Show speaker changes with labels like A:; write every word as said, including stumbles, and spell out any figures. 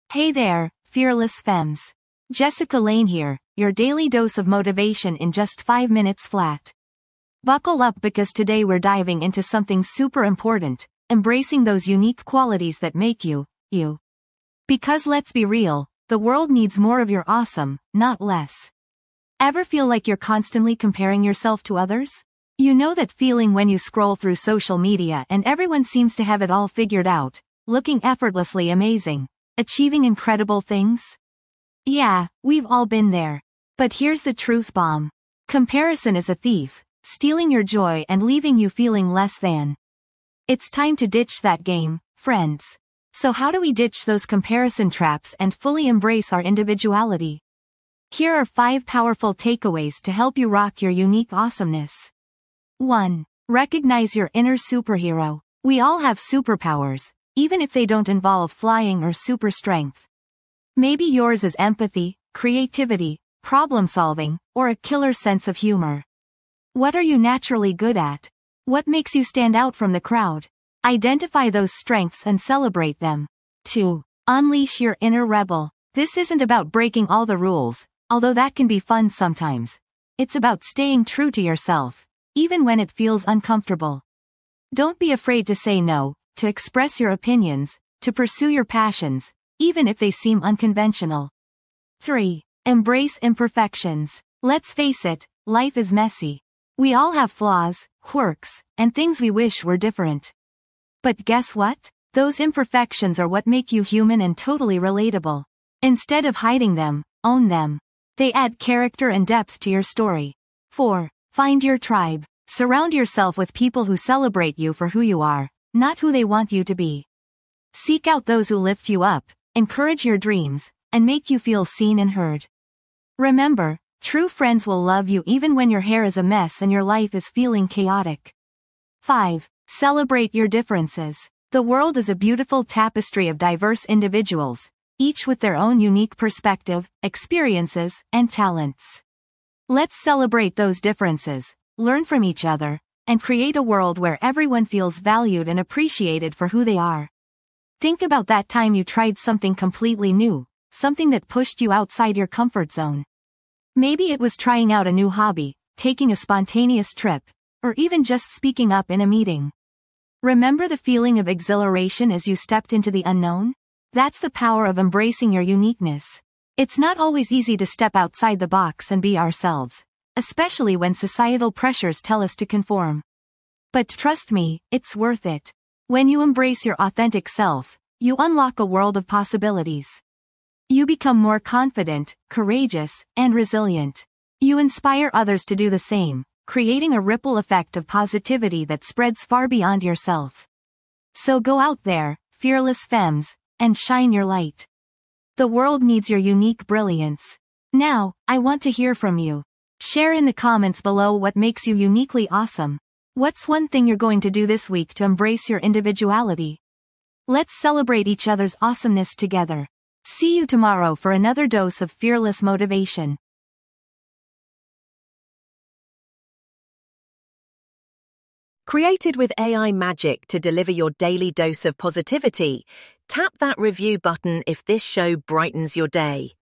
A: Hey there, fearless femmes. Jessica Lane here, your daily dose of motivation in just five minutes flat. Buckle up because today we're diving into something super important, embracing those unique qualities that make you, you. Because let's be real, the world needs more of your awesome, not less. Ever feel like you're constantly comparing yourself to others? You know that feeling when you scroll through social media and everyone seems to have it all figured out, looking effortlessly amazing, achieving incredible things? Yeah, we've all been there. But here's the truth bomb. Comparison is a thief, stealing your joy and leaving you feeling less than. It's time to ditch that game, friends. So how do we ditch those comparison traps and fully embrace our individuality? Here are five powerful takeaways to help you rock your unique awesomeness. one. Recognize your inner superhero. We all have superpowers, even if they don't involve flying or super strength. Maybe yours is empathy, creativity, problem-solving, or a killer sense of humor. What are you naturally good at? What makes you stand out from the crowd? Identify those strengths and celebrate them. two. Unleash your inner rebel. This isn't about breaking all the rules, although that can be fun sometimes. It's about staying true to yourself, even when it feels uncomfortable. Don't be afraid to say no, to express your opinions, to pursue your passions, even if they seem unconventional. three. Embrace imperfections. Let's face it, life is messy. We all have flaws, quirks, and things we wish were different. But guess what? Those imperfections are what make you human and totally relatable. Instead of hiding them, own them. They add character and depth to your story. four. Find your tribe. Surround yourself with people who celebrate you for who you are, not who they want you to be. Seek out those who lift you up, encourage your dreams, and make you feel seen and heard. Remember, true friends will love you even when your hair is a mess and your life is feeling chaotic. five. Celebrate your differences. The world is a beautiful tapestry of diverse individuals, each with their own unique perspective, experiences, and talents. Let's celebrate those differences, learn from each other, and create a world where everyone feels valued and appreciated for who they are. Think about that time you tried something completely new, something that pushed you outside your comfort zone. Maybe it was trying out a new hobby, taking a spontaneous trip, or even just speaking up in a meeting. Remember the feeling of exhilaration as you stepped into the unknown? That's the power of embracing your uniqueness. It's not always easy to step outside the box and be ourselves, especially when societal pressures tell us to conform. But trust me, it's worth it. When you embrace your authentic self, you unlock a world of possibilities. You become more confident, courageous, and resilient. You inspire others to do the same, creating a ripple effect of positivity that spreads far beyond yourself. So go out there, fearless femmes, and shine your light. The world needs your unique brilliance. Now, I want to hear from you. Share in the comments below what makes you uniquely awesome. What's one thing you're going to do this week to embrace your individuality? Let's celebrate each other's awesomeness together. See you tomorrow for another dose of fearless motivation.
B: Created with A I magic to deliver your daily dose of positivity, tap that review button if this show brightens your day.